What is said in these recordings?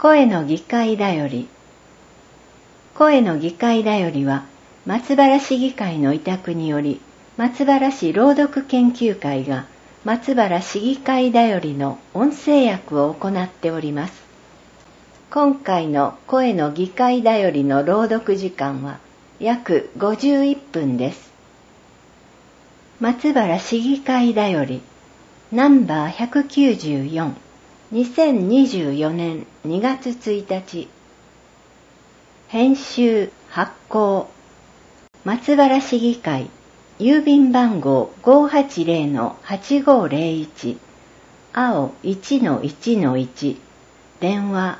声の議会だより。声の議会だよりは、松原市議会の委託により、松原市朗読研究会が松原市議会だよりの音声訳を行っております。今回の声の議会だよりの朗読時間は約51分です。松原市議会だよりナンバー194、2024年2月1日。編集発行松原市議会郵便番号 580-8501 青 1-1-1 電話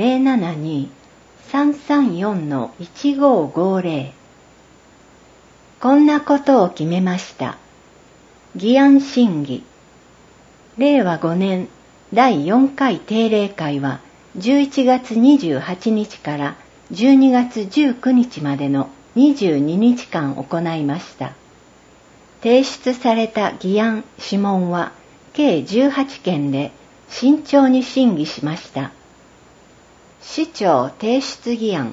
072-334-1550。 こんなことを決めました。議案審議。令和5年第4回定例会は11月28日から12月19日までの22日間行いました。提出された議案・諮問は計18件で慎重に審議しました。市長提出議案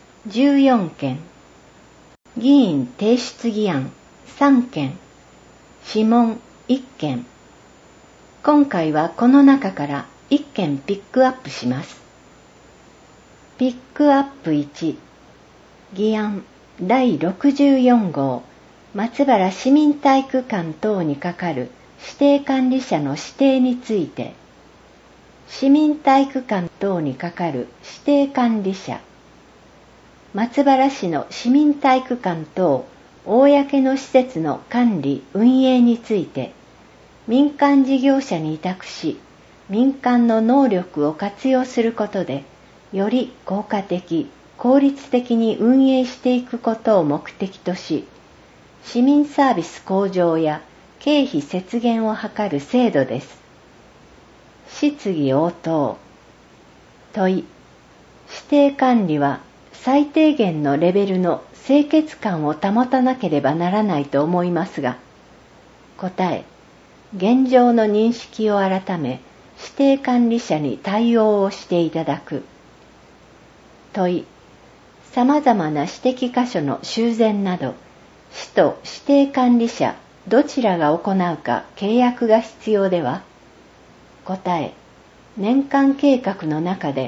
14件、議員提出議案3件、諮問1件。今回はこの中から1件ピックアップします。ピックアップ1、議案第64号松原市民体育館等に係る指定管理者の指定について。市民体育館等に係る指定管理者。松原市の市民体育館等公の施設の管理・運営について民間事業者に委託し、民間の能力を活用することでより効果的・効率的に運営していくことを目的とし、市民サービス向上や経費節減を図る制度です。質疑応答。問い。指定管理は最低限のレベルの清潔感を保たなければならないと思いますが。答え。現状の認識を改め、指定管理者に対応をしていただく。問い。様々な指摘箇所の修繕など、市と指定管理者どちらが行うか契約が必要では。答え。年間計画の中で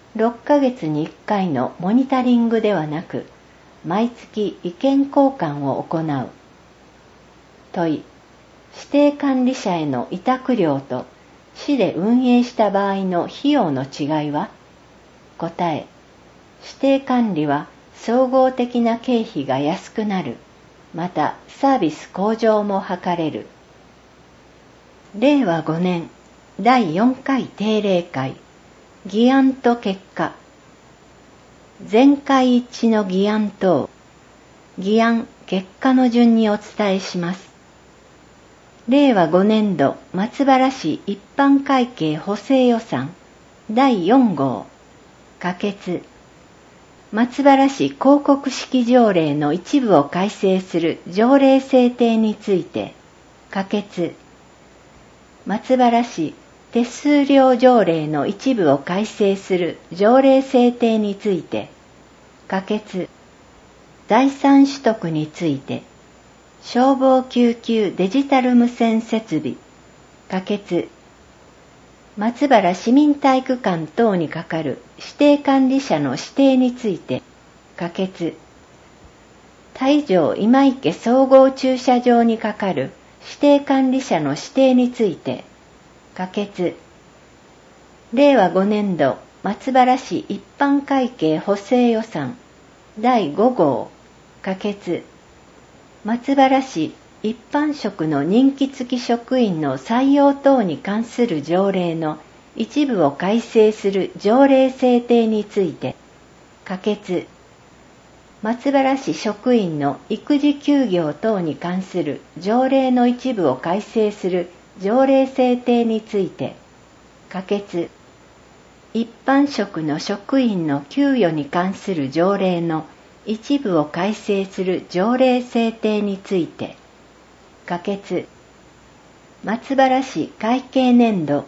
6ヶ月に1回のモニタリングではなく、毎月意見交換を行う。問い。指定管理者への委託料と市で運営した場合の費用の違いは。答え。指定管理は総合的な経費が安くなる。またサービス向上も図れる。令和5年第4回定例会議案と結果。全会一致の議案等議案結果の順にお伝えします。令和5年度松原市一般会計補正予算第4号可決。松原市広告式条例の一部を改正する条例制定について可決。松原市手数料条例の一部を改正する条例制定について可決。財産取得について消防救急デジタル無線設備可決。松原市民体育館等に係る指定管理者の指定について可決。大城今池総合駐車場に係る指定管理者の指定について可決。令和5年度松原市一般会計補正予算第5号可決。松原市一般職の任期付き職員の採用等に関する条例の一部を改正する条例制定について可決。松原市職員の育児休業等に関する条例の一部を改正する条例制定について可決。一般職の職員の給与に関する条例の一部を改正する条例制定について可決。松原市会計年度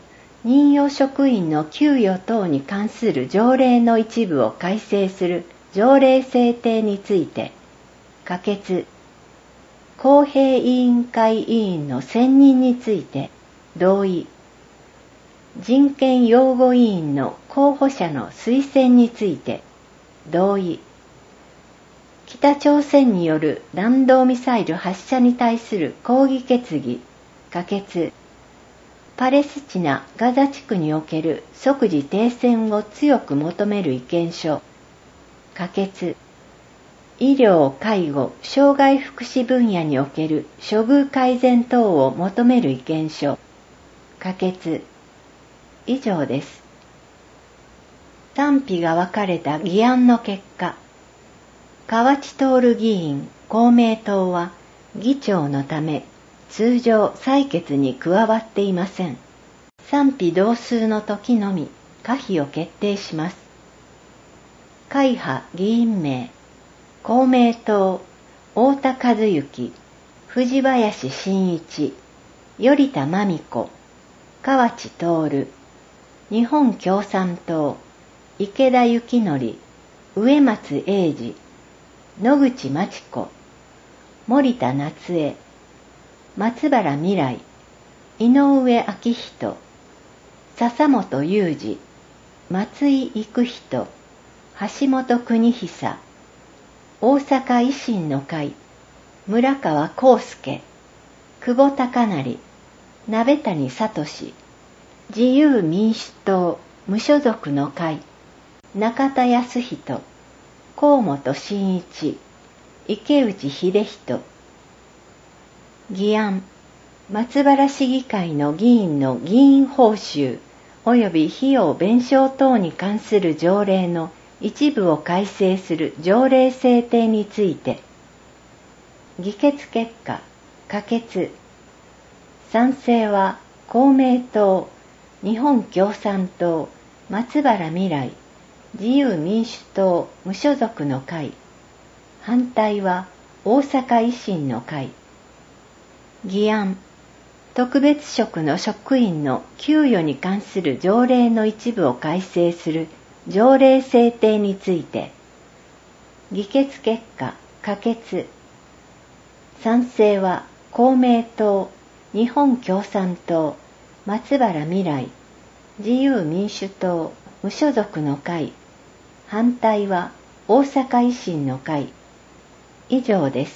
任用職員の給与等に関する条例の一部を改正する条例制定について、可決。公平委員会委員の選任について同意。人権擁護委員の候補者の推薦について同意。北朝鮮による弾道ミサイル発射に対する抗議決議、可決。パレスチナ・ガザ地区における即時停戦を強く求める意見書、可決。医療・介護・障害福祉分野における処遇改善等を求める意見書、可決。以上です。賛否が分かれた議案の結果、河内徹議員、公明党は議長のため通常採決に加わっていません。賛否同数の時のみ可否を決定します。会派議員名、公明党、太田和幸、藤林真一、頼田真美子、河内徹、日本共産党、池田幸則、植松英二、野口真知子、森田夏江、松原未来、井上昭仁、笹本裕二、松井育人、橋本邦久、大阪維新の会、村川康介、久保高成、鍋谷聡、自由民主党・無所属の会、中田康人、河本真一、池内秀人。議案、松原市議会の議員の議員報酬及び費用弁償等に関する条例の一部を改正する条例制定について、議決結果、可決。賛成は公明党、日本共産党、松原未来、自由民主党・無所属の会。反対は大阪維新の会。議案、特別職の職員の給与に関する条例の一部を改正する条例制定について、議決結果、可決。賛成は公明党、日本共産党、松原未来、自由民主党・無所属の会。反対は大阪維新の会。以上です。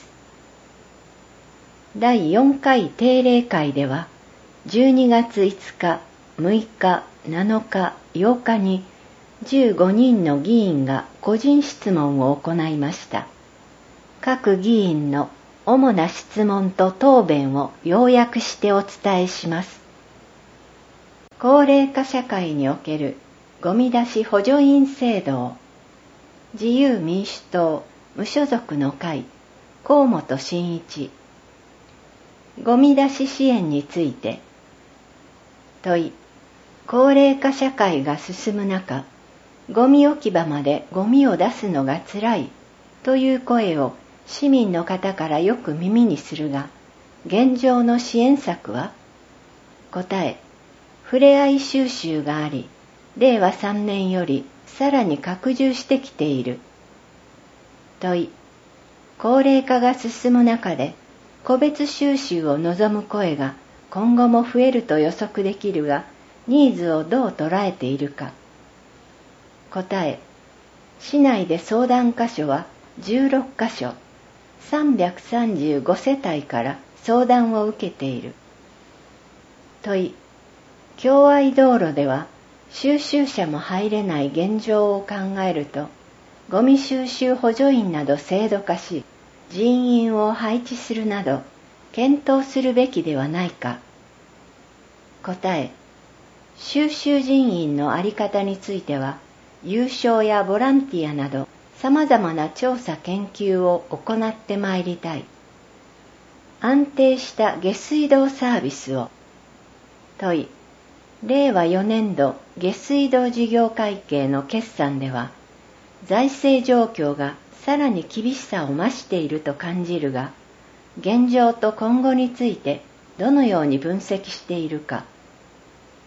第4回定例会では、12月5日、6日、7日、8日に15人の議員が個人質問を行いました。各議員の主な質問と答弁を要約してお伝えします。高齢化社会におけるゴミ出し補助員制度を、自由民主党・無所属の会、河本真一。ゴミ出し支援について、問い、高齢化社会が進む中、ゴミ置き場までゴミを出すのがつらいという声を市民の方からよく耳にするが、現状の支援策は？答え、ふれあい収集があり、令和3年よりさらに拡充してきている。問い、高齢化が進む中で、個別収集を望む声が今後も増えると予測できるが、ニーズをどう捉えているか。答え、市内で相談箇所は16箇所、335世帯から相談を受けている。問い、共愛道路では収集車も入れない現状を考えると、ゴミ収集補助員など制度化し、人員を配置するなど検討するべきではないか。答え、収集人員の在り方については、有償やボランティアなど様々な調査研究を行ってまいりたい。安定した下水道サービスを。問い、令和4年度下水道事業会計の決算では、財政状況がさらに厳しさを増していると感じるが、現状と今後についてどのように分析しているか。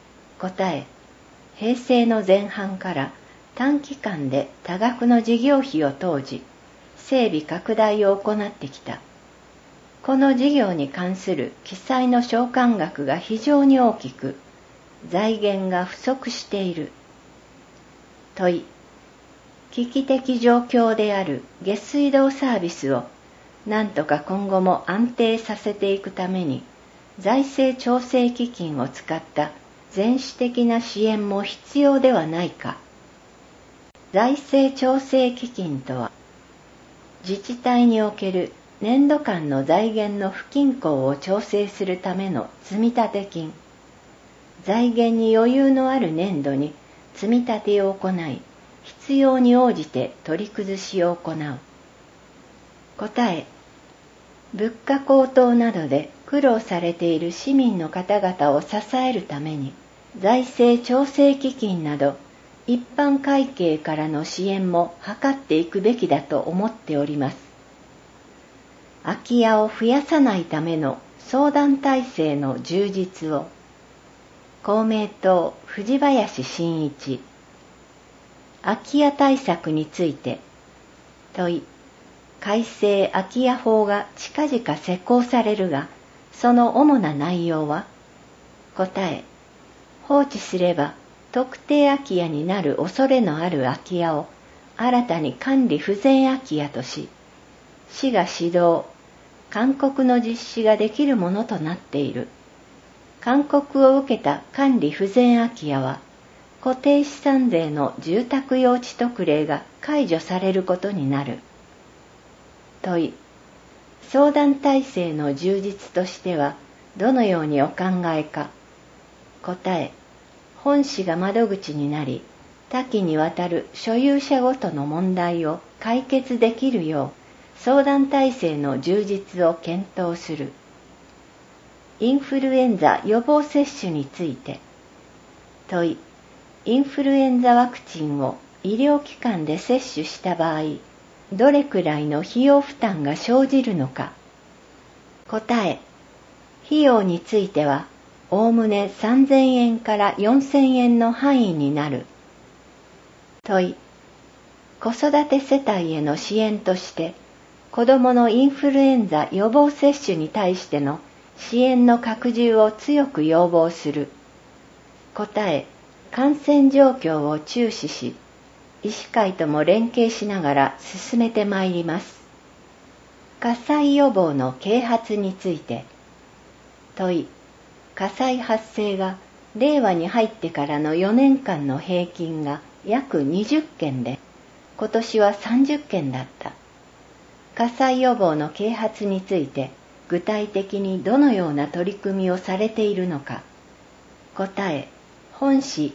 答え、平成の前半から短期間で多額の事業費を投じ、整備拡大を行ってきた。この事業に関する記載の償還額が非常に大きく、財源が不足している。問い、危機的状況である下水道サービスを何とか今後も安定させていくために、財政調整基金を使った全種的な支援も必要ではないか。財政調整基金とは、自治体における年度間の財源の不均衡を調整するための積立金。財源に余裕のある年度に積み立てを行い、必要に応じて取り崩しを行う。答え、物価高騰などで苦労されている市民の方々を支えるために、財政調整基金など一般会計からの支援も図っていくべきだと思っております。空き家を増やさないための相談体制の充実を。公明党藤林真一。空き家対策について。問い、改正空き家法が近々施行されるが、その主な内容は？答え、放置すれば特定空き家になる恐れのある空き家を新たに管理不全空き家とし、市が指導、勧告の実施ができるものとなっている。勧告を受けた管理不全空き家は、固定資産税の住宅用地特例が解除されることになる。問い、相談体制の充実としてはどのようにお考えか。答え、本市が窓口になり、多岐にわたる所有者ごとの問題を解決できるよう、相談体制の充実を検討する。インフルエンザ予防接種について。問い、インフルエンザワクチンを医療機関で接種した場合、どれくらいの費用負担が生じるのか。答え、費用については、おおむね3000円から4000円の範囲になる。問い、子育て世帯への支援として、子どものインフルエンザ予防接種に対しての支援の拡充を強く要望する。答え、感染状況を注視し、医師会とも連携しながら進めてまいります。火災予防の啓発について。問い、火災発生が令和に入ってからの4年間の平均が約20件で、今年は30件だった。火災予防の啓発について、具体的にどのような取り組みをされているのか。答え、本市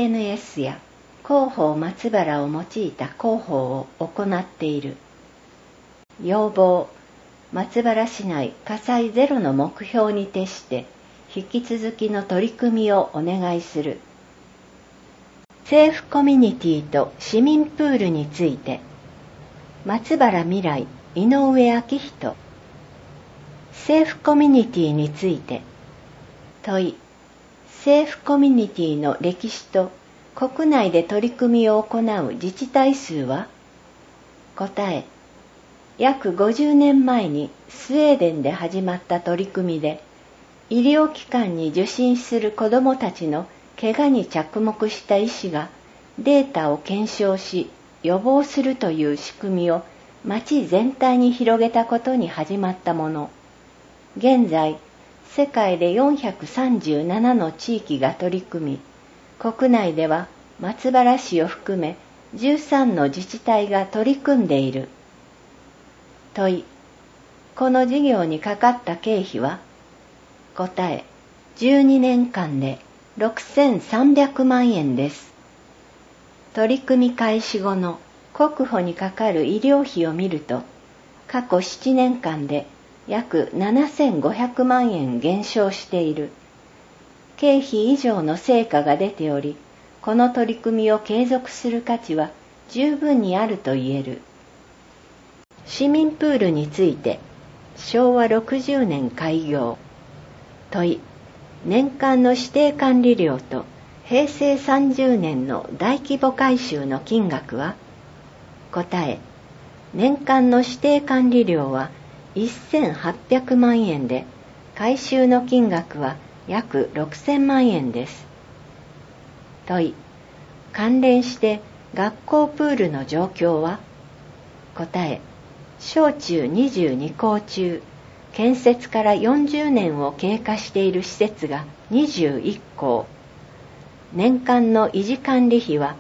SNS や広報松原を用いた広報を行っている。要望、松原市内火災ゼロの目標に徹して引き続きの取り組みをお願いする。政府コミュニティと市民プールについて。松原未来井上明人。政府コミュニティについて。問い、政府コミュニティの歴史と国内で取り組みを行う自治体数は？答え、約50年前にスウェーデンで始まった取り組みで、医療機関に受診する子どもたちの怪我に着目した医師がデータを検証し予防するという仕組みを町全体に広げたことに始まったもの。現在、世界で437の地域が取り組み、国内では松原市を含め13の自治体が取り組んでいる。問い、この事業にかかった経費は？答え、12年間で6300万円です。取り組み開始後の国保にかかる医療費を見ると、過去7年間で約7500万円減少している。経費以上の成果が出ており、この取り組みを継続する価値は十分にあると言える。市民プールについて、昭和60年開業。問い、年間の指定管理料と平成30年の大規模改修の金額は？答え、年間の指定管理料は1800万円で、改修の金額は約6000万円です。問い、関連して学校プールの状況は？答え、小中22校中、建設から40年を経過している施設が21校。年間の維持管理費は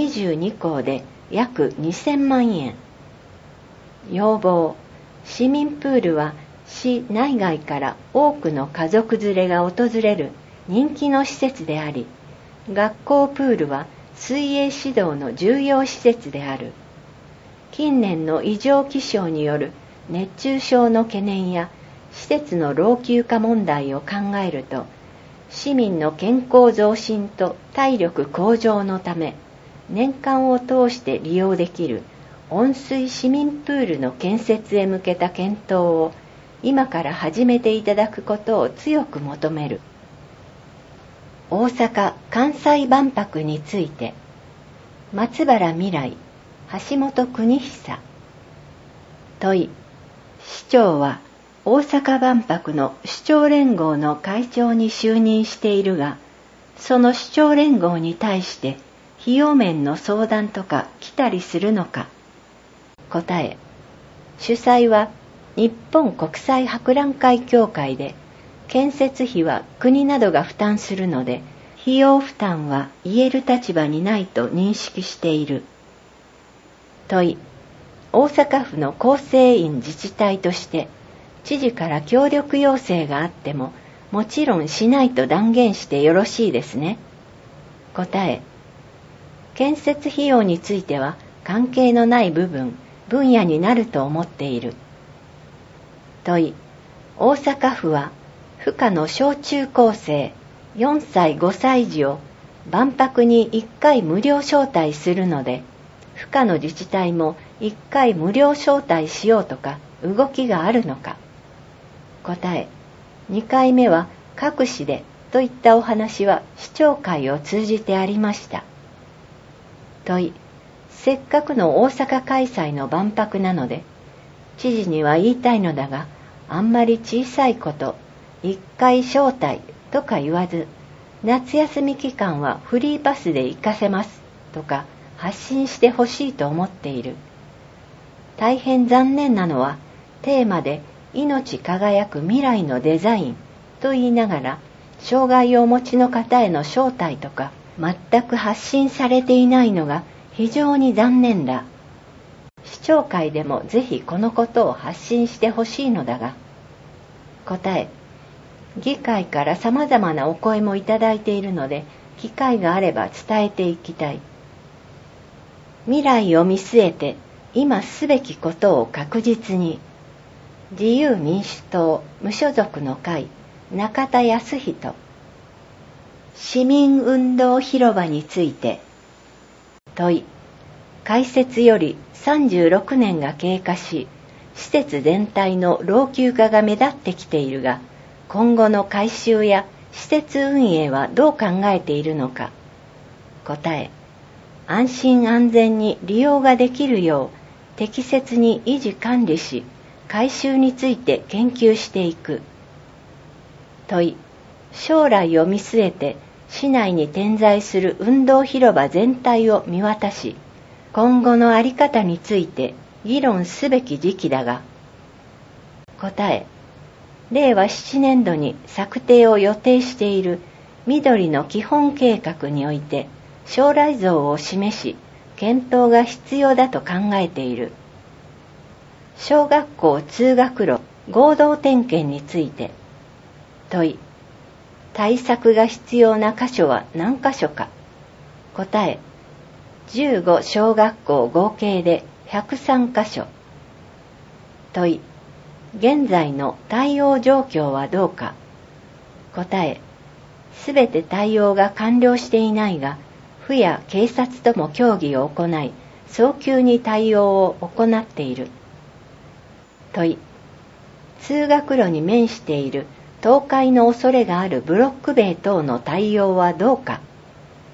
22校で約2000万円。要望、市民プールは市内外から多くの家族連れが訪れる人気の施設であり、学校プールは水泳指導の重要施設である。近年の異常気象による熱中症の懸念や施設の老朽化問題を考えると、市民の健康増進と体力向上のため、年間を通して利用できる温水市民プールの建設へ向けた検討を今から始めていただくことを強く求める。大阪・関西万博について、松原未来、橋本邦久。問い、市長は大阪万博の市長連合の会長に就任しているが、その市長連合に対して費用面の相談とか来たりするのか。答え、主催は日本国際博覧会協会で、建設費は国などが負担するので、費用負担は言える立場にないと認識している。問い、大阪府の構成員自治体として、知事から協力要請があっても、もちろんしないと断言してよろしいですね。答え、建設費用については関係のない分野になると思っている。問い、大阪府は府下の小中高生4歳5歳児を万博に1回無料招待するので、府下の自治体も1回無料招待しようとか動きがあるのか。答え、2回目は各市でといったお話は市長会を通じてありました。問い、せっかくの大阪開催の万博なので、知事には言いたいのだが、あんまり小さいこと1回招待とか言わず、夏休み期間はフリーパスで行かせますとか発信してほしいと思っている。大変残念なのは、テーマで命輝く未来のデザインと言いながら、障害をお持ちの方への招待とか全く発信されていないのが非常に残念だ。市長会でもぜひこのことを発信してほしいのだが。答え、議会から様々なお声もいただいているので、機会があれば伝えていきたい。未来を見据えて今すべきことを確実に。自由民主党無所属の会中田康人。市民運動広場について。問い、開設より36年が経過し、施設全体の老朽化が目立ってきているが、今後の改修や施設運営はどう考えているのか。答え、安心安全に利用ができるよう適切に維持管理し、改修について研究していく。問い、将来を見据えて市内に点在する運動広場全体を見渡し、今後の在り方について議論すべき時期だが。答え、令和7年度に策定を予定している緑の基本計画において将来像を示し、検討が必要だと考えている。小学校通学路合同点検について。問い、対策が必要な箇所は何箇所か。答え、15小学校合計で103箇所。問い、現在の対応状況はどうか。答え、すべて対応が完了していないが、府や警察とも協議を行い、早急に対応を行っている。問い、通学路に面している倒壊の恐れがあるブロック塀等の対応はどうか。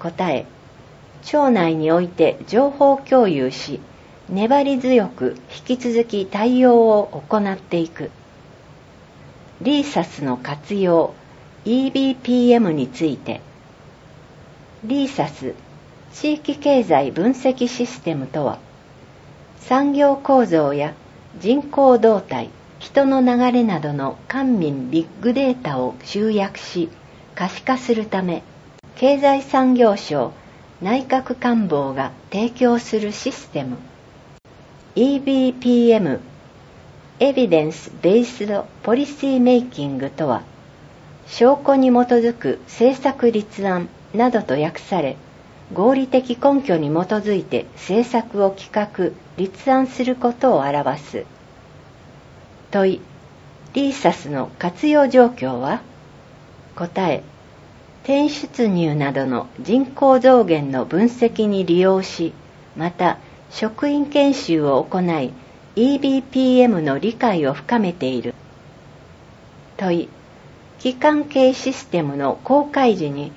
答え、庁内において情報共有し、粘り強く引き続き対応を行っていく。リーサスの活用 EBPM について、リーサス地域経済分析システムとは、産業構造や人口動態、人の流れなどの官民ビッグデータを集約し可視化するため、経済産業省内閣官房が提供するシステム。EBPM Evidence Based Policy Making とは、証拠に基づく政策立案などと訳され、合理的根拠に基づいて政策を企画・立案することを表す。問い、リーサスの活用状況は？答え、転出入などの人口増減の分析に利用し、また職員研修を行い、EBPM の理解を深めている。問い、基幹系システムの公開時に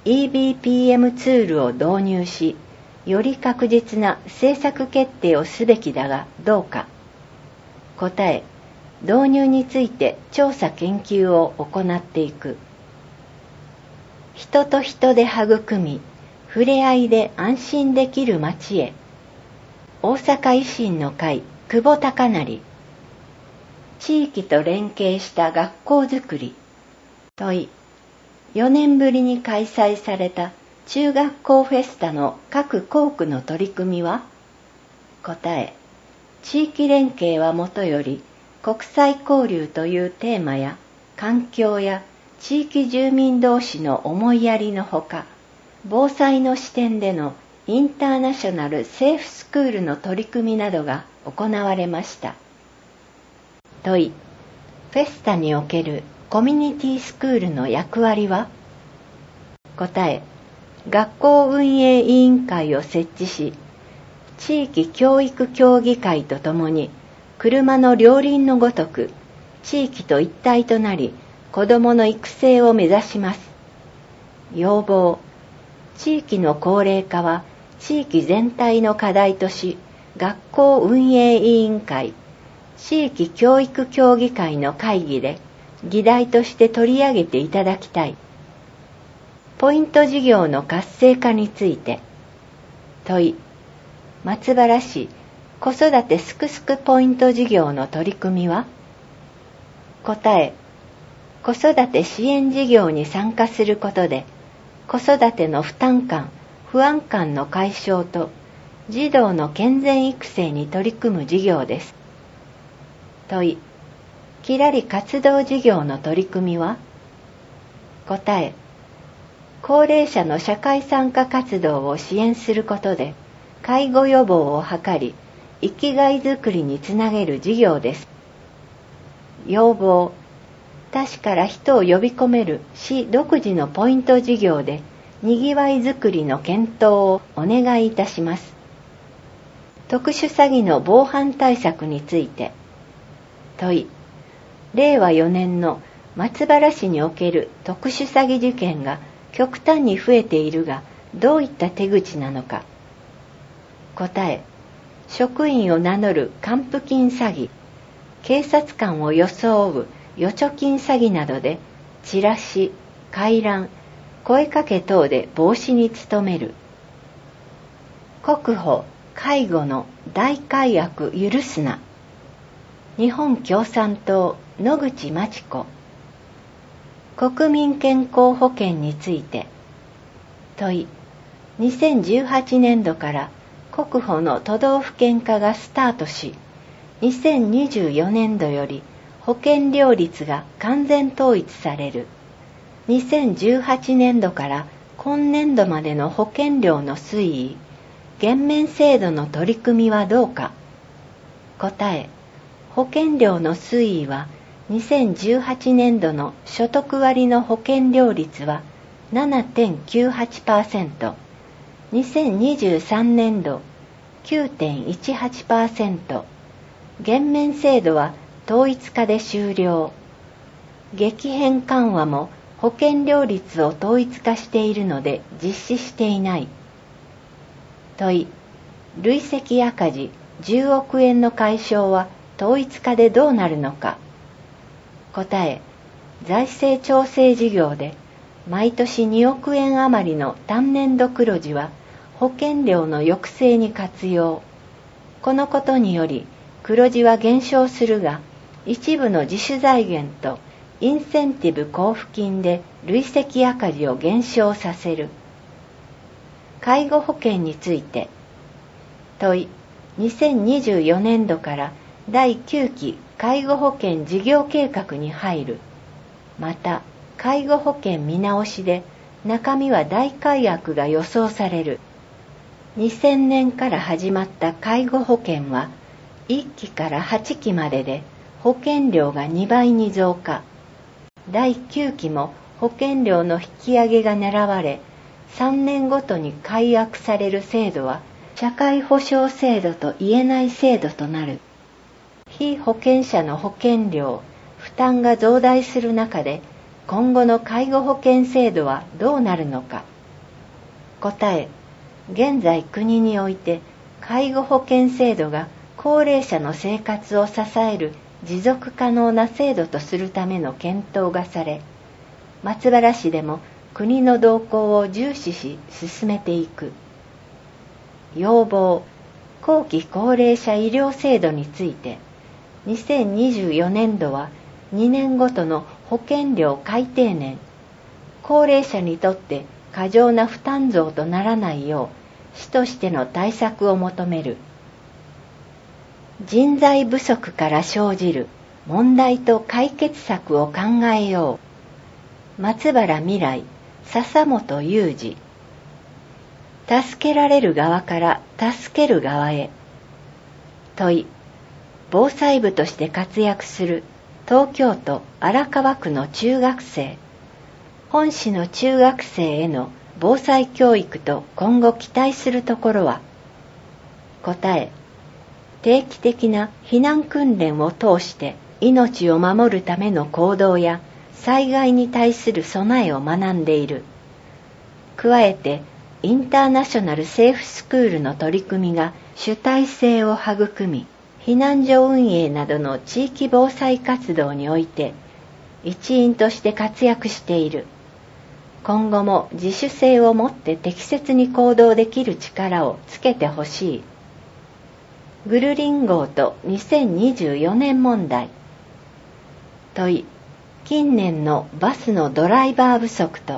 EBPM ツールを導入し、より確実な政策決定をすべきだがどうか。答え、導入について調査研究を行っていく。人と人で育み、触れ合いで安心できる街へ。大阪維新の会久保孝成。地域と連携した学校づくり。問い、4年ぶりに開催された中学校フェスタの各校区の取り組みは？答え、地域連携はもとより国際交流というテーマや環境や地域住民同士の思いやりのほか、防災の視点でのインターナショナルセーフスクールの取り組みなどが行われました。問い、フェスタにおけるコミュニティスクールの役割は？答え、学校運営委員会を設置し、地域教育協議会とともに車の両輪のごとく地域と一体となり、子どもの育成を目指します。要望、地域の高齢化は地域全体の課題とし、学校運営委員会、地域教育協議会の会議で議題として取り上げていただきたい。ポイント事業の活性化について。問い、松原市子育てすくすくポイント事業の取り組みは？答え、子育て支援事業に参加することで、子育ての負担感、不安感の解消と児童の健全育成に取り組む事業です。問い、きらり活動事業の取り組みは？答え、高齢者の社会参加活動を支援することで、介護予防を図り、生きがいづくりにつなげる事業です。要望、他市から人を呼び込める市独自のポイント事業で、にぎわいづくりの検討をお願いいたします。特殊詐欺の防犯対策について。問い、令和4年の松原市における特殊詐欺事件が極端に増えているが、どういった手口なのか。答え、職員を名乗る還付金詐欺、警察官を装う預貯金詐欺などで、チラシ、回覧、声かけ等で防止に努める。国保・介護の大改悪許すな。日本共産党野口真知子。国民健康保険について。問い、2018年度から国保の都道府県化がスタートし、2024年度より保険料率が完全統一される。2018年度から今年度までの保険料の推移、減免制度の取り組みはどうか。答え、保険料の推移は2018年度の所得割の保険料率は 7.98%、2023年度 9.18%、減免制度は統一化で終了。激変緩和も保険料率を統一化しているので実施していない。問い、累積赤字10億円の解消は統一化でどうなるのか。答え、財政調整事業で毎年2億円余りの単年度黒字は保険料の抑制に活用。このことにより黒字は減少するが、一部の自主財源とインセンティブ交付金で累積赤字を減少させる。介護保険について。問い、2024年度から第9期介護保険事業計画に入る。また、介護保険見直しで中身は大改悪が予想される。2000年から始まった介護保険は1期から8期までで保険料が2倍に増加。第9期も保険料の引き上げが狙われ、3年ごとに改悪される制度は社会保障制度と言えない制度となる。被保険者の保険料、負担が増大する中で、今後の介護保険制度はどうなるのか。答え、現在国において介護保険制度が高齢者の生活を支える持続可能な制度とするための検討がされ、松原市でも国の動向を重視し進めていく。要望、後期高齢者医療制度について、2024年度は2年ごとの保険料改定年。高齢者にとって過剰な負担増とならないよう、市としての対策を求める。人材不足から生じる問題と解決策を考えよう。松原未来、笹本裕二。助けられる側から助ける側へ。問い、防災部として活躍する東京都荒川区の中学生。本市の中学生への防災教育と今後期待するところは。答え、定期的な避難訓練を通して命を守るための行動や災害に対する備えを学んでいる。加えて、インターナショナルセーフスクールの取り組みが主体性を育み、避難所運営などの地域防災活動において一員として活躍している。今後も自主性を持って適切に行動できる力をつけてほしい。グルリン号と2024年問題。問い、近年のバスのドライバー不足と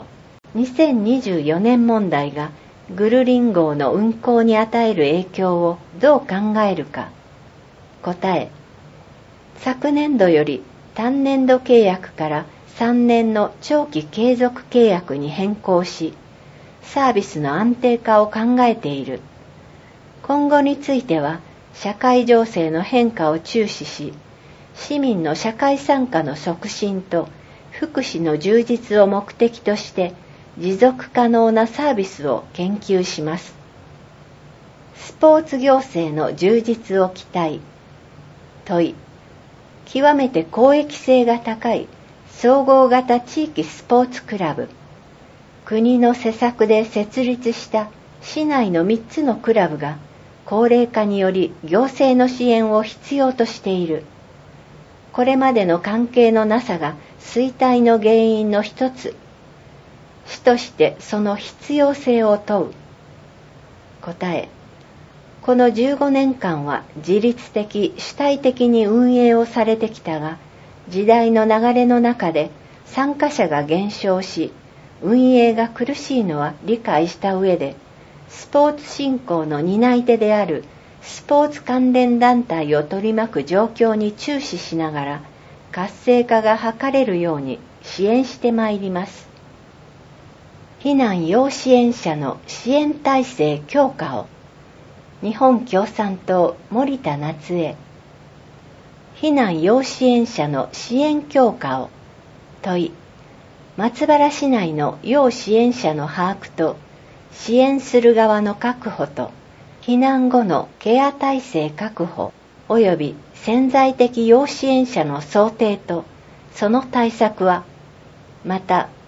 2024年問題がグルリン号の運行に与える影響をどう考えるか。答え、昨年度より単年度契約から3年の長期継続契約に変更し、サービスの安定化を考えている。今後については、社会情勢の変化を注視し、市民の社会参加の促進と福祉の充実を目的として持続可能なサービスを研究します。スポーツ行政の充実を期待。問い、極めて公益性が高い総合型地域スポーツクラブ。国の施策で設立した市内の3つのクラブが高齢化により行政の支援を必要としている。これまでの関係のなさが衰退の原因の一つ。市としてその必要性を問う。答え、この15年間は自律的主体的に運営をされてきたが、時代の流れの中で参加者が減少し、運営が苦しいのは理解した上で、スポーツ振興の担い手であるスポーツ関連団体を取り巻く状況に注視しながら、活性化が図れるように支援してまいります。避難要支援者の支援体制強化を。日本共産党森田夏江。避難要支援者の支援強化を。問い、松原市内の要支援者の把握と支援する側の確保と避難後のケア体制確保及び潜在的要支援者の想定とその対策は、また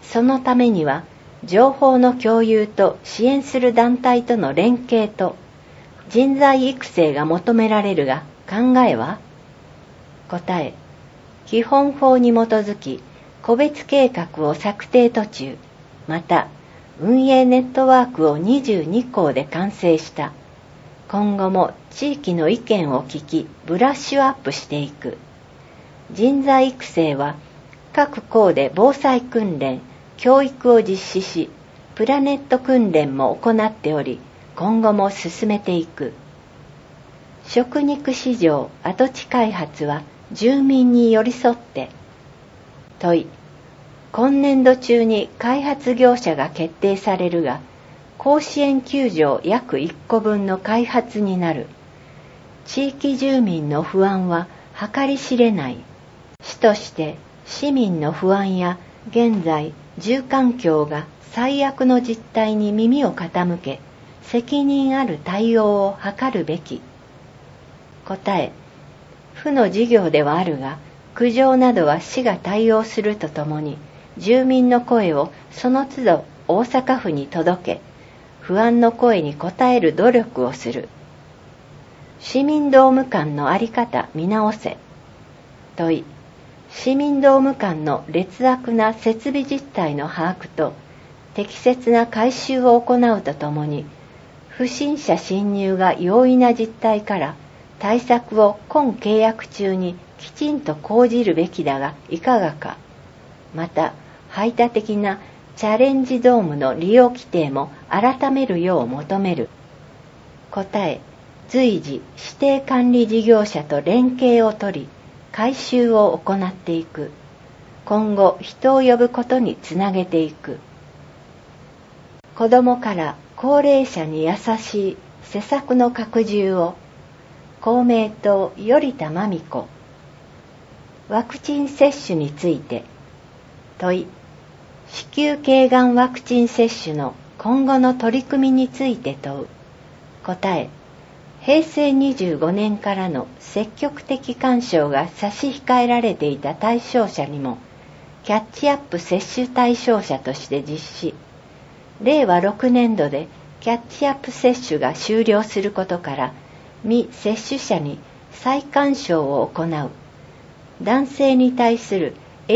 そのためには情報の共有と支援する団体との連携と人材育成が求められるが、考えは？答え、基本法に基づき個別計画を策定途中、また運営ネットワークを22校で完成した。今後も地域の意見を聞きブラッシュアップしていく。人材育成は各校で防災訓練、教育を実施し、プラネット訓練も行っており、今後も進めていく。食肉市場跡地開発は住民に寄り添って。問い、今年度中に開発業者が決定されるが、甲子園球場約1個分の開発になる。地域住民の不安は計り知れない。市として市民の不安や現在住環境が最悪の実態に耳を傾け、責任ある対応を図るべき。答え、府の事業ではあるが、苦情などは市が対応するとともに、住民の声をその都度大阪府に届け、不安の声に応える努力をする。市民道務官の在り方見直せ。問い、市民道務官の劣悪な設備実態の把握と適切な改修を行うとともに、不審者侵入が容易な実態から対策を今契約中にきちんと講じるべきだがいかがか。また、排他的なチャレンジドームの利用規定も改めるよう求める。答え、随時指定管理事業者と連携を取り、改修を行っていく。今後人を呼ぶことにつなげていく。子どもから高齢者に優しい施策の拡充を。公明党頼田真美子。ワクチン接種について。問い、子宮頸がんワクチン接種の今後の取り組みについて問う。答え、平成25年からの積極的勧奨が差し控えられていた対象者にも、キャッチアップ接種対象者として実施。令和6年度でキャッチアップ接種が終了することから、未接種者に再勧奨を行う。男性に対する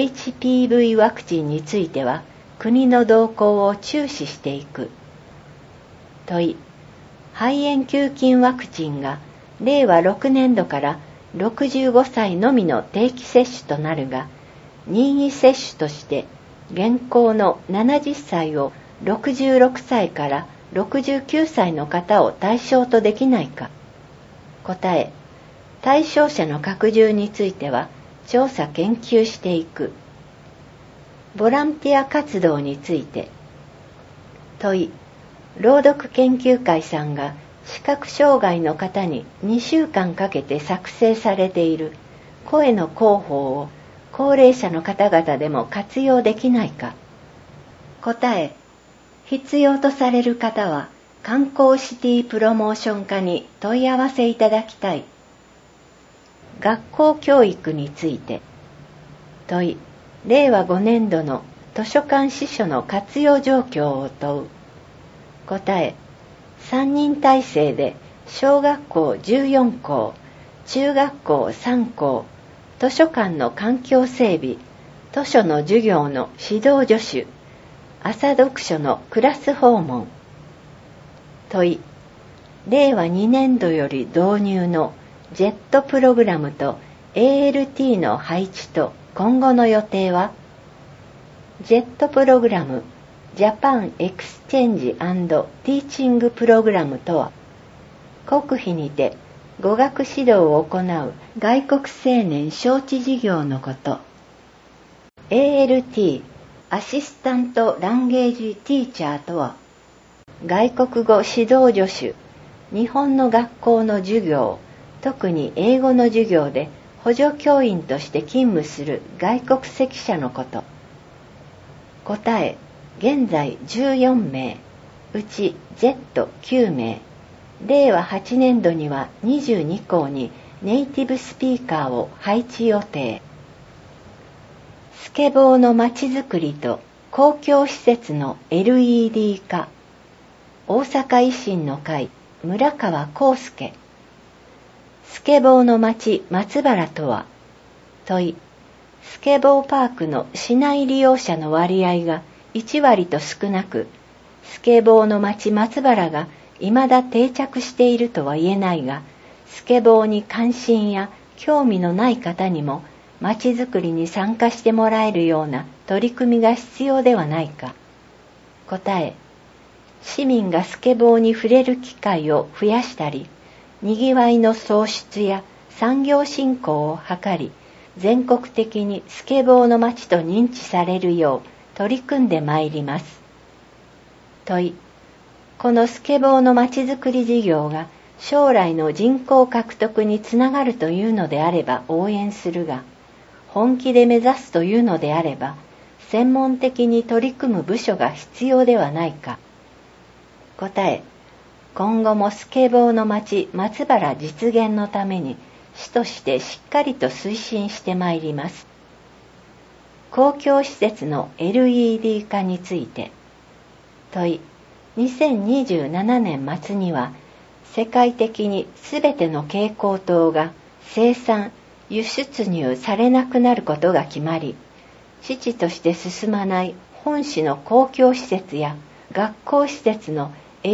HPV ワクチンについては、国の動向を注視していく。問い、肺炎球菌ワクチンが令和6年度から65歳のみの定期接種となるが、任意接種として現行の70歳を66歳から69歳の方を対象とできないか。答え、対象者の拡充については調査研究していく。ボランティア活動について。問い、朗読研究会さんが視覚障害の方に2週間かけて作成されている声の広報を高齢者の方々でも活用できないか。答え、必要とされる方は観光シティプロモーション課に問い合わせいただきたい。学校教育について。問い、令和5年度の図書館司書の活用状況を問う。答え、3人体制で小学校14校、中学校3校、図書館の環境整備、図書の授業の指導助手、朝読書のクラス訪問。問い、令和2年度より導入のジェットプログラムと ALT の配置と今後の予定は？ジェットプログラムジャパンエクスチェンジ&ティーチングプログラムとは、国費にて語学指導を行う外国青年招致事業のこと。ALT アシスタントランゲージティーチャーとは、外国語指導助手、日本の学校の授業、特に英語の授業で補助教員として勤務する外国籍者のこと。答え、現在14名、うち Z9 名、令和8年度には22校にネイティブスピーカーを配置予定。スケボーのまちづくりと公共施設の LED 化。大阪維新の会村川康介。スケボーの街松原とは。問い。スケボーパークの市内利用者の割合が1割と少なく、スケボーの街松原が未だ定着しているとは言えないが、スケボーに関心や興味のない方にも街づくりに参加してもらえるような取り組みが必要ではないか。答え。市民がスケボーに触れる機会を増やしたり、にぎわいの創出や産業振興を図り、全国的にスケボーの街と認知されるよう取り組んでまいります。問い。このスケボーの街づくり事業が将来の人口獲得につながるというのであれば応援するが、本気で目指すというのであれば、専門的に取り組む部署が必要ではないか。答え。今後もスケボーの街松原実現のために市としてしっかりと推進してまいります。公共施設の LED 化について。問い。2027年末には世界的にすべての蛍光灯が生産・輸出入されなくなることが決まり、遅々として進まない本市の公共施設や学校施設の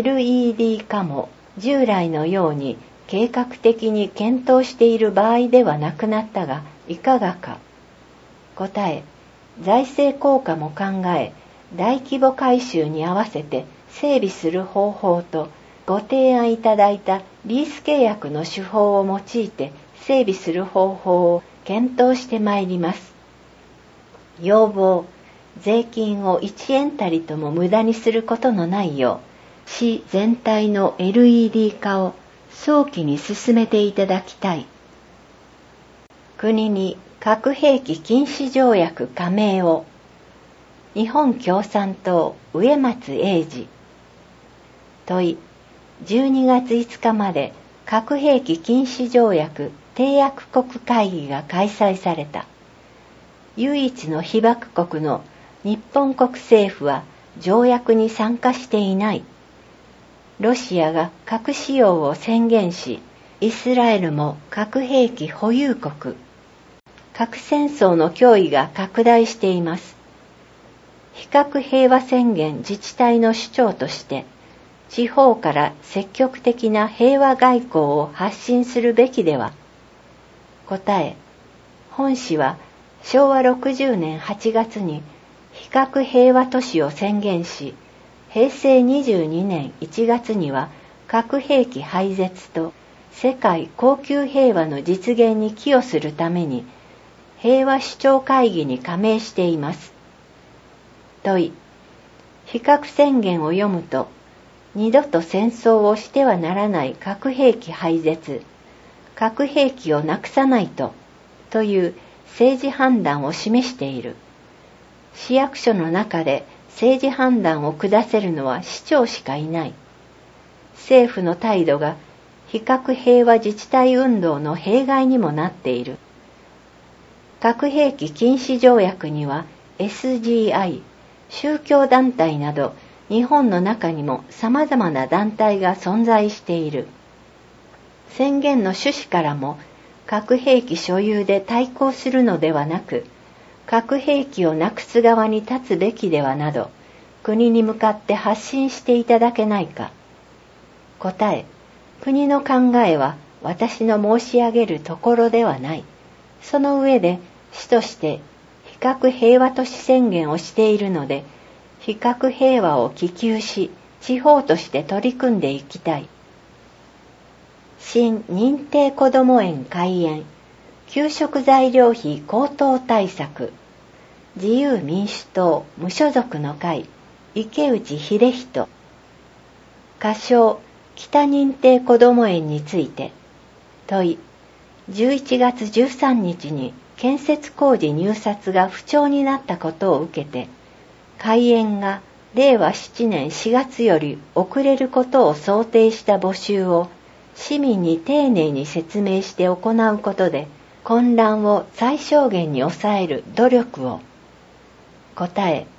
LED 化も従来のように計画的に検討している場合ではなくなったがいかがか。答え。財政効果も考え、大規模改修に合わせて整備する方法とご提案いただいたリース契約の手法を用いて整備する方法を検討してまいります。要望、税金を1円たりとも無駄にすることのないよう、市全体の LED 化を早期に進めていただきたい。国に核兵器禁止条約加盟を。日本共産党植松英二。問い。12月5日まで核兵器禁止条約締約国会議が開催された。唯一の被爆国の日本国政府は条約に参加していない。ロシアが核使用を宣言し、イスラエルも核兵器保有国。核戦争の脅威が拡大しています。非核平和宣言自治体の首長として、地方から積極的な平和外交を発信するべきでは。答え。本市は昭和60年8月に非核平和都市を宣言し、平成22年1月には核兵器廃絶と世界恒久平和の実現に寄与するために平和首長会議に加盟しています。問い。非核宣言を読むと、二度と戦争をしてはならない核兵器廃絶、核兵器をなくさないという政治判断を示している。市役所の中で政治判断を下せるのは市長しかいない。政府の態度が非核平和自治体運動の弊害にもなっている。核兵器禁止条約には SGI、宗教団体など日本の中にも様々な団体が存在している。宣言の趣旨からも核兵器所有で対抗するのではなく、核兵器をなくす側に立つべきではなど、国に向かって発信していただけないか。答え。国の考えは私の申し上げるところではない。その上で市として非核平和都市宣言をしているので、非核平和を希求し、地方として取り組んでいきたい。新認定こども園開園、給食材料費高騰対策。自由民主党無所属の会池内秀人。仮称北認定こども園について問い。11月13日に建設工事入札が不調になったことを受けて、開園が令和7年4月より遅れることを想定した募集を市民に丁寧に説明して行うことで混乱を最小限に抑える努力を。答え。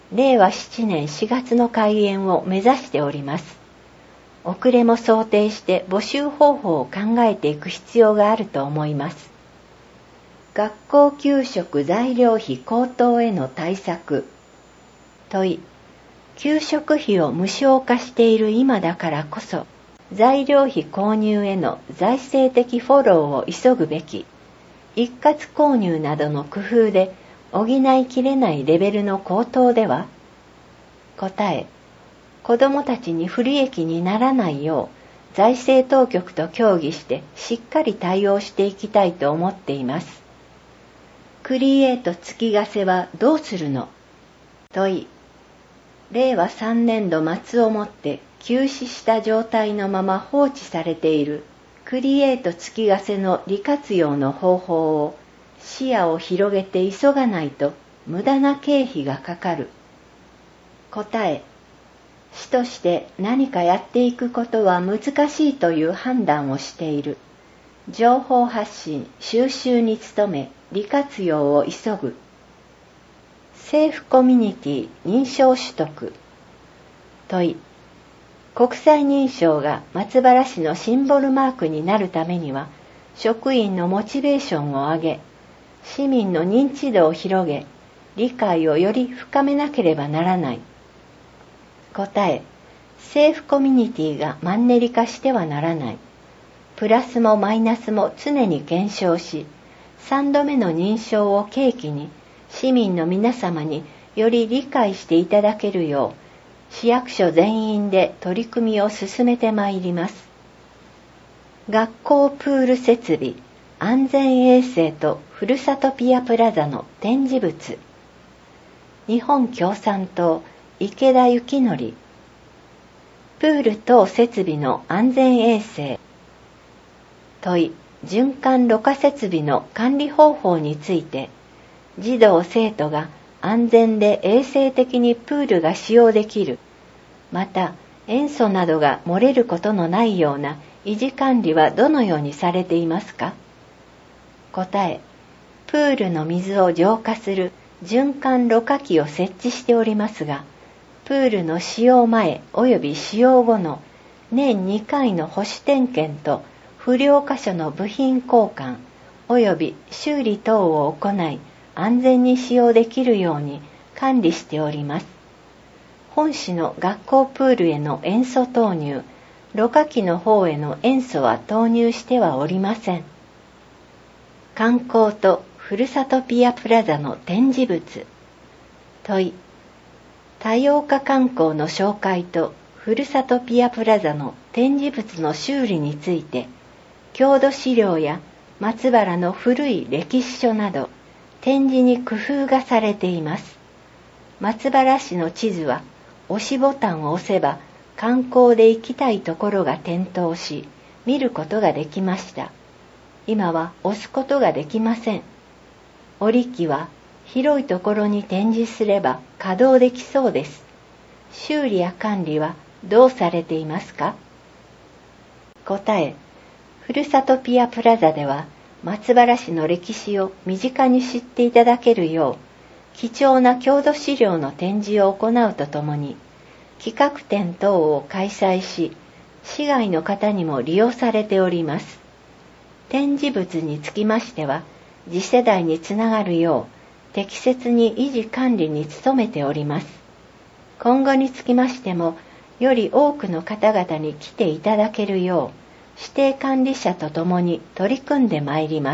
令和7年4月の開園を目指しております。遅れも想定して募集方法を考えていく必要があると思います。学校給食材料費高騰への対策。問い、給食費を無償化している今だからこそ、材料費購入への財政的フォローを急ぐべき。一括購入などの工夫で補いきれないレベルの高騰では？答え、子どもたちに不利益にならないよう財政当局と協議してしっかり対応していきたいと思っています。クリエイト月貸せはどうするの？問い、令和3年度末をもって休止した状態のまま放置されているクリエイト月貸せの利活用の方法を視野を広げて急がないと無駄な経費がかかる。答え、市として何かやっていくことは難しいという判断をしている。情報発信・収集に努め、利活用を急ぐ。セーフコミュニティ認証取得。問い、国際認証が松原市のシンボルマークになるためには、職員のモチベーションを上げ、市民の認知度を広げ、理解をより深めなければならない。答え、セーフコミュニティがマンネリ化してはならない。プラスもマイナスも常に検証し、3度目の認証を契機に、市民の皆様により理解していただけるよう、市役所全員で取り組みを進めてまいります。学校プール設備、安全衛生とふるさとピアプラザの展示物。日本共産党池田幸則。プール等設備の安全衛生。問い、循環ろ過設備の管理方法について、児童生徒が安全で衛生的にプールが使用できる、また塩素などが漏れることのないような維持管理はどのようにされていますか？答え、プールの水を浄化する循環ろ過器を設置しておりますが、プールの使用前及び使用後の年2回の保守点検と不良箇所の部品交換及び修理等を行い、安全に使用できるように管理しております。本市の学校プールへの塩素投入、ろ過器の方への塩素は投入してはおりません。観光とふるさとピアプラザの展示物。問い、多様化観光の紹介とふるさとピアプラザの展示物の修理について、郷土資料や松原の古い歴史書など、展示に工夫がされています。松原市の地図は、押しボタンを押せば観光で行きたいところが点灯し、見ることができました。今は押すことができません。折機は広いところに展示すれば稼働できそうです。修理や管理はどうされていますか？答え、ふるさとピアプラザでは松原市の歴史を身近に知っていただけるよう、貴重な郷土資料の展示を行うとともに、企画展等を開催し、市外の方にも利用されております。展示物につきましては、次世代につながるよう、適切に維持管理に努めております。今後につきましても、より多くの方々に来ていただけるよう、指定管理者とともに取り組んでまいります。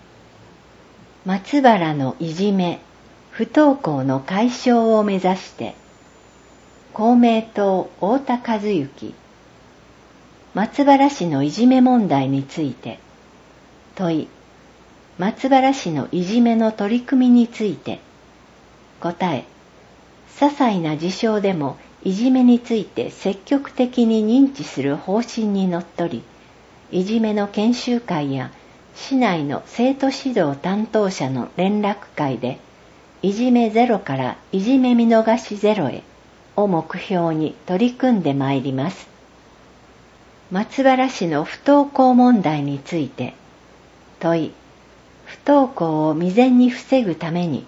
松原のいじめ、不登校の解消を目指して、公明党太田和幸。松原市のいじめ問題について。問い、松原市のいじめの取り組みについて。答え、些細な事象でもいじめについて積極的に認知する方針にのっとり、いじめの研修会や市内の生徒指導担当者の連絡会で、いじめゼロからいじめ見逃しゼロへを目標に取り組んでまいります。松原市の不登校問題について。問い、不登校を未然に防ぐために、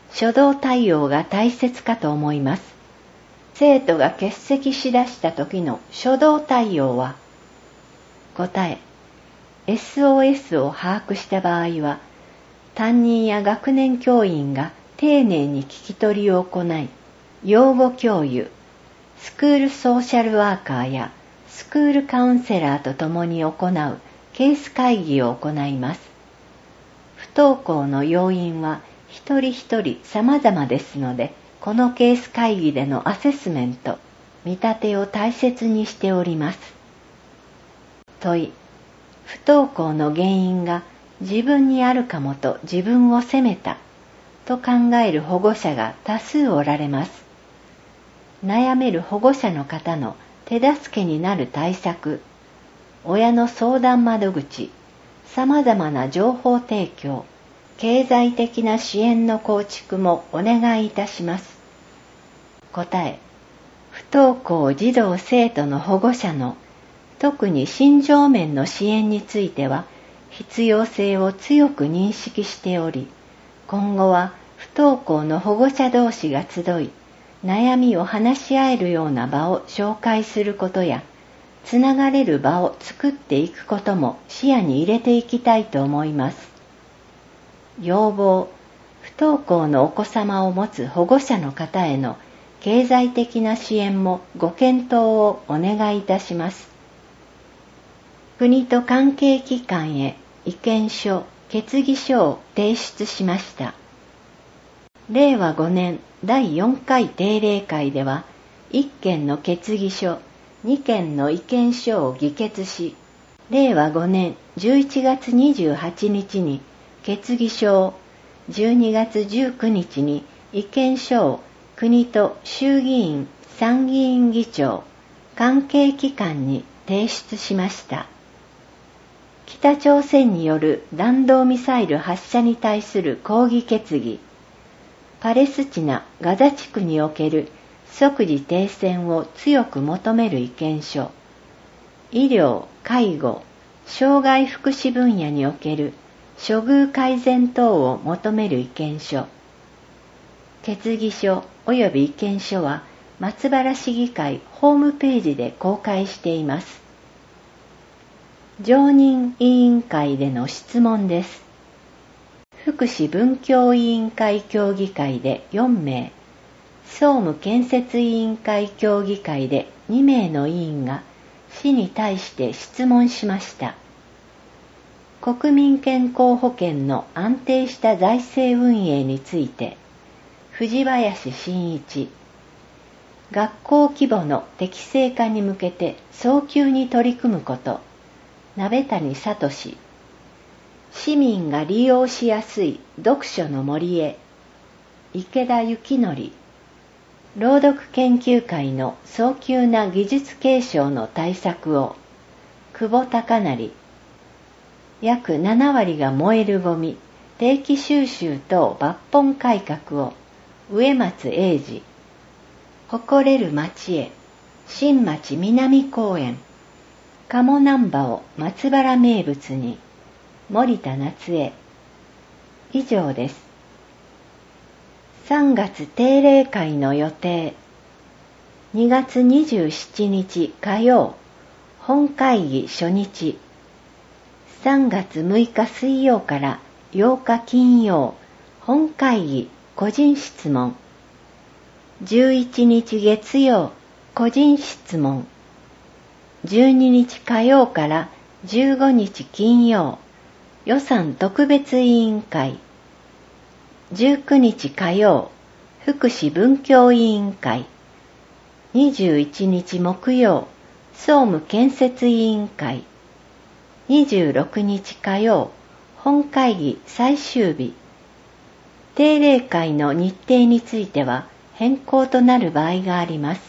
初動対応が大切かと思います。生徒が欠席しだした時の初動対応は、答え、SOS を把握した場合は、担任や学年教員が丁寧に聞き取りを行い、養護教諭、スクールソーシャルワーカーやスクールカウンセラーと共に行うケース会議を行います。不登校の要因は一人一人様々ですので、このケース会議でのアセスメント、見立てを大切にしております。問い、不登校の原因が自分にあるかもと自分を責めたと考える保護者が多数おられます。悩める保護者の方の手助けになる対策、親の相談窓口、様々な情報提供、経済的な支援の構築もお願いいたします。答え、不登校児童生徒の保護者の特に心情面の支援については必要性を強く認識しており、今後は不登校の保護者同士が集い、悩みを話し合えるような場を紹介することや、つながれる場を作っていくことも視野に入れていきたいと思います。要望、不登校のお子様を持つ保護者の方への経済的な支援もご検討をお願いいたします。国と関係機関へ意見書、決議書を提出しました。令和5年第4回定例会では、1件の決議書、2件の意見書を議決し、令和5年11月28日に決議書を、12月19日に意見書を国と衆議院、参議院議長、関係機関に提出しました。北朝鮮による弾道ミサイル発射に対する抗議決議、パレスチナ・ガザ地区における即時停戦を強く求める意見書、医療・介護・障害福祉分野における処遇改善等を求める意見書、決議書及び意見書は松原市議会ホームページで公開しています。常任委員会での質問です。福祉文教委員会協議会で4名、総務建設委員会協議会で2名の委員が市に対して質問しました。国民健康保険の安定した財政運営について、藤林真一、学校規模の適正化に向けて早急に取り組むこと、鍋谷聡、市民が利用しやすい読書の森へ、池田幸則、朗読研究会の早急な技術継承の対策を、久保孝成、約7割が燃えるゴミ、定期収集等抜本改革を、植松英二、誇れる町へ、新町南公園、鴨南波を松原名物に、森田夏江。以上です。3月定例会の予定。2月27日火曜、本会議初日。3月6日水曜から8日金曜、本会議個人質問。11日月曜、個人質問。12日火曜から15日金曜、予算特別委員会。19日火曜、福祉文教委員会。21日木曜、総務建設委員会。26日火曜、本会議最終日。定例会の日程については変更となる場合があります。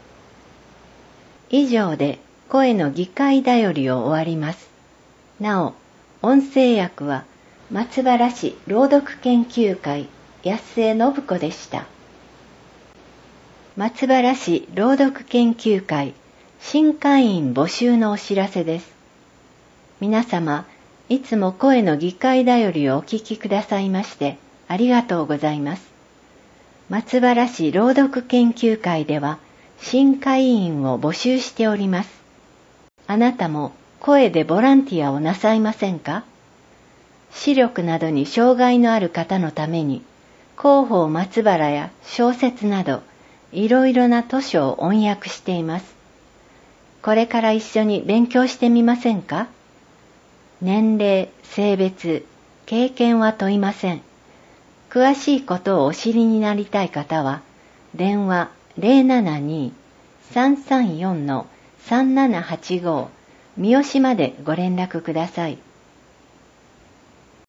以上で声の議会だよりを終わります。なお、音声訳は松原市朗読研究会安江信子でした。松原市朗読研究会新会員募集のお知らせです。皆様、いつも声の議会だよりをお聞きくださいましてありがとうございます。 松原市朗読研究会では新会員を募集しております。あなたも声でボランティアをなさいませんか？視力などに障害のある方のために広報松原や小説などいろいろな図書を翻訳しています。これから一緒に勉強してみませんか？年齢、性別、経験は問いません。詳しいことをお知りになりたい方は、電話 072-334-3785 三好までご連絡ください。